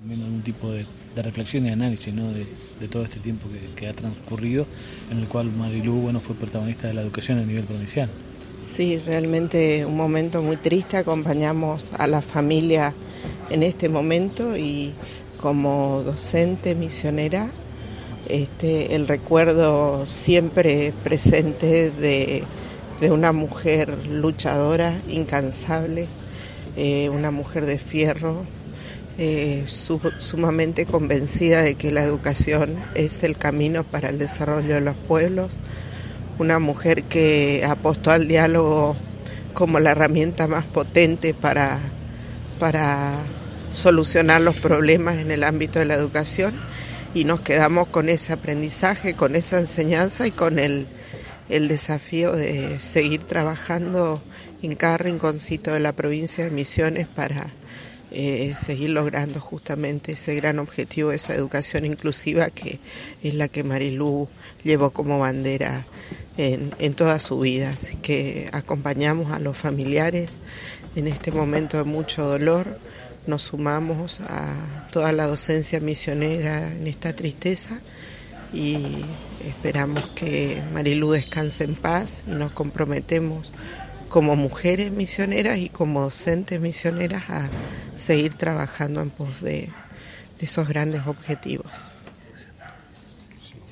También un tipo de reflexión y análisis, ¿no? de todo este tiempo que ha transcurrido, en el cual Marilú fue protagonista de la educación a nivel provincial. Sí, realmente un momento muy triste. Acompañamos a la familia en este momento y como docente misionera, el recuerdo siempre presente de una mujer luchadora, incansable, una mujer de fierro, sumamente convencida de que la educación es el camino para el desarrollo de los pueblos, una mujer que apostó al diálogo como la herramienta más potente para solucionar los problemas en el ámbito de la educación, y nos quedamos con ese aprendizaje, con esa enseñanza y con el desafío de seguir trabajando en cada rinconcito de la provincia de Misiones para seguir logrando justamente ese gran objetivo, esa educación inclusiva que es la que Marilú llevó como bandera en toda su vida. Así que acompañamos a los familiares en este momento de mucho dolor, nos sumamos a toda la docencia misionera en esta tristeza y esperamos que Marilú descanse en paz, y nos comprometemos como mujeres misioneras y como docentes misioneras a seguir trabajando en pos de esos grandes objetivos.